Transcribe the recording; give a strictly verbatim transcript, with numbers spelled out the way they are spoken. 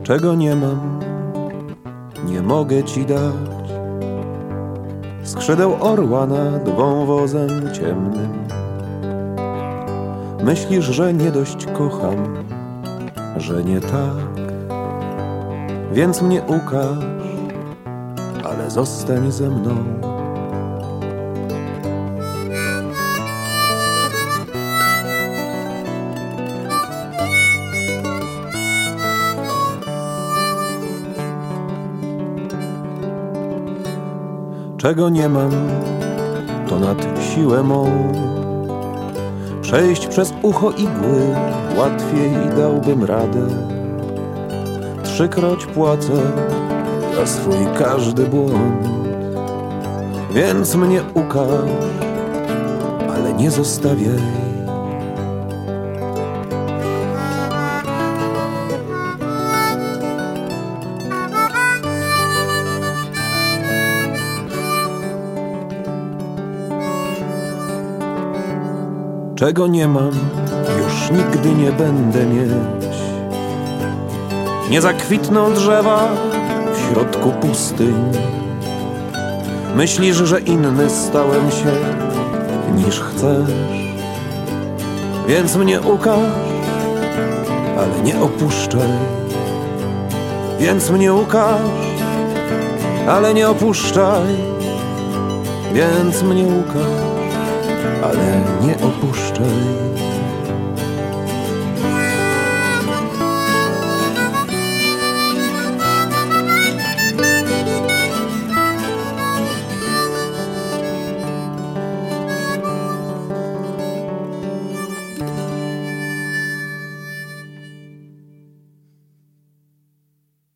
Czego nie mam, nie mogę ci dać. Skrzydeł orła nad wąwozem ciemnym. Myślisz, że nie dość kocham, że nie tak, więc mnie ukaż, ale zostań ze mną. Czego nie mam, to nad siłę mą. Przejść przez ucho igły łatwiej dałbym radę. Trzykroć płacę za swój każdy błąd, więc mnie ukaż, ale nie zostawiaj. Czego nie mam, już nigdy nie będę mieć. Nie zakwitną drzewa w środku pustyń. Myślisz, że inny stałem się niż chcesz, więc mnie ukaż, ale nie opuszczaj. Więc mnie ukaż, ale nie opuszczaj. Więc mnie ukaż, ale nie opuszczaj.